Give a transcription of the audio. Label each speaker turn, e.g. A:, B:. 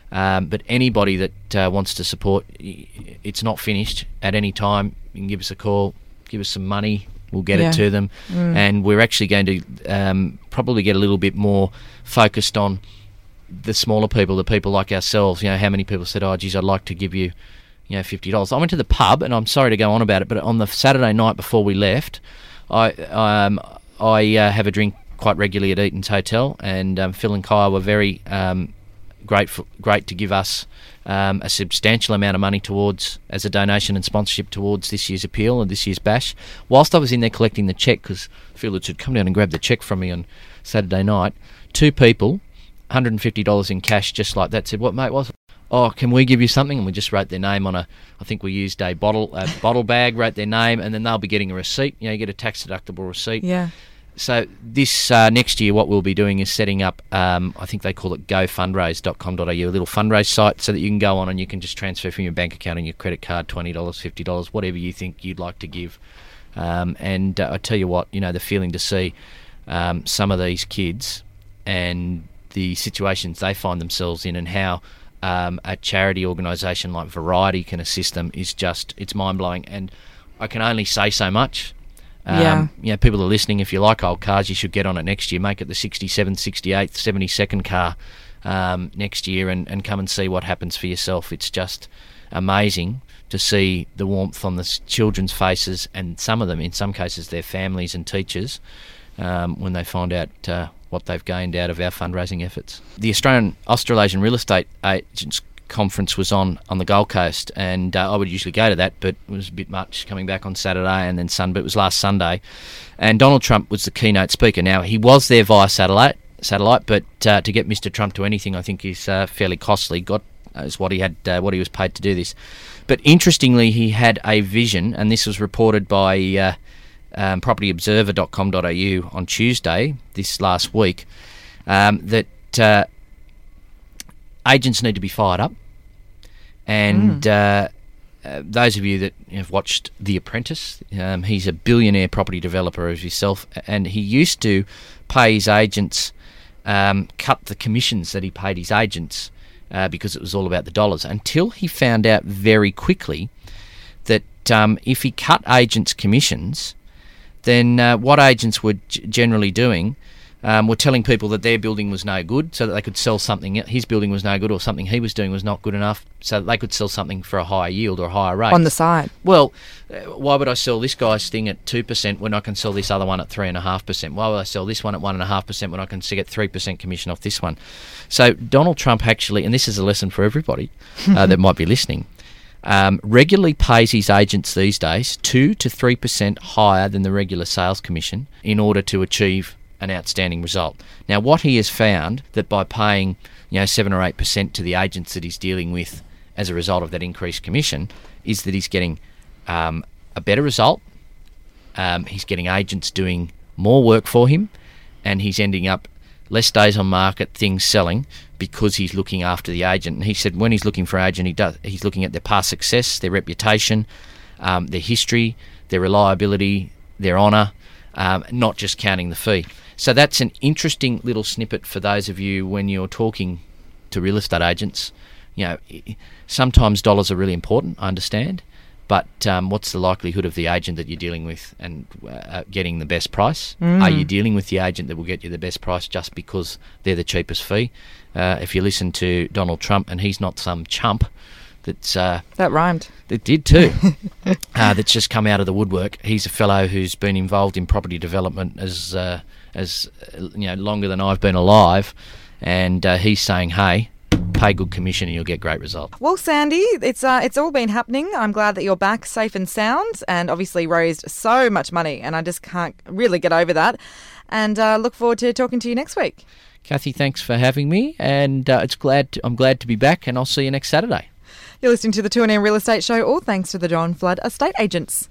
A: But anybody that wants to support, it's not finished at any time. You can give us a call, give us some money, we'll get it to them. And we're actually going to probably get a little bit more focused on the smaller people, the people like ourselves. How many people said, oh, geez, I'd like to give you, $50. I went to the pub, and I'm sorry to go on about it, but on the Saturday night before we left, I have a drink quite regularly at Eaton's Hotel, and Phil and Kai were very great to give us a substantial amount of money as a donation and sponsorship towards this year's appeal and this year's bash. Whilst I was in there collecting the cheque, because Phil had come down and grabbed the cheque from me on Saturday night, 2 people, $150 in cash, just like that, said, "What, mate, was it? Oh, can we give you something?" And we just wrote their name on I think we used a bottle bag, wrote their name, and then they'll be getting a receipt. You get a tax-deductible receipt.
B: Yeah.
A: So this next year, what we'll be doing is setting up, I think they call it gofundraise.com.au, a little fundraise site, so that you can go on and you can just transfer from your bank account and your credit card $20, $50, whatever you think you'd like to give. And I tell you what, the feeling to see some of these kids and the situations they find themselves in, and how a charity organisation like Variety can assist them is it's mind-blowing. And I can only say so much. People are listening. If you like old cars, you should get on it next year. Make it the 67th, 68th, 72nd car next year, and come and see what happens for yourself. It's just amazing to see the warmth on the children's faces, and some of them, in some cases, their families and teachers, when they find out what they've gained out of our fundraising efforts. The Australasian Real Estate Agents Conference was on the Gold Coast, and I would usually go to that, but it was a bit much coming back on Saturday and then Sunday. But it was last Sunday, and Donald Trump was the keynote speaker. Now, he was there via satellite, but to get Mr. Trump to anything, I think is fairly costly. Is what he was paid to do this. But interestingly, he had a vision, and this was reported by propertyobserver.com.au on Tuesday this last week, that agents need to be fired up. And those of you that have watched The Apprentice, he's a billionaire property developer as himself, and he used to pay his agents, cut the commissions that he paid his agents, because it was all about the dollars, until he found out very quickly that if he cut agents' commissions, then what agents were generally doing were telling people that their building was no good, so that they could sell something. His building was no good, or something he was doing was not good enough, so that they could sell something for a higher yield or a higher rate.
B: On the side.
A: Well, why would I sell this guy's thing at 2% when I can sell this other one at 3.5%? Why would I sell this one at 1.5% when I can get 3% commission off this one? So Donald Trump actually, and this is a lesson for everybody that might be listening, regularly pays his agents these days 2 to 3% higher than the regular sales commission in order to achieve an outstanding result. Now, what he has found, that by paying 7 or 8% to the agents that he's dealing with as a result of that increased commission, is that he's getting a better result. He's getting agents doing more work for him, and he's ending up less days on market, things selling, because he's looking after the agent. And he said when he's looking for an agent, he's looking at their past success, their reputation, their history, their reliability, their honour, not just counting the fee. So that's an interesting little snippet for those of you when you're talking to real estate agents. Sometimes dollars are really important, I understand, but what's the likelihood of the agent that you're dealing with and getting the best price? Are you dealing with the agent that will get you the best price just because they're the cheapest fee? If you listen to Donald Trump, and he's not some chump that's...
B: that rhymed.
A: It did too. That's just come out of the woodwork. He's a fellow who's been involved in property development as longer than I've been alive, and he's saying, hey, pay good commission and you'll get great results.
B: Well, Sandy, it's all been happening. I'm glad that you're back safe and sound, and obviously raised so much money, and I just can't really get over that, and look forward to talking to you next week.
A: Kathy, thanks for having me, and I'm glad to be back, and I'll see you next Saturday.
B: You're listening to the 2NM Real Estate Show, all thanks to the John Flood Estate Agents.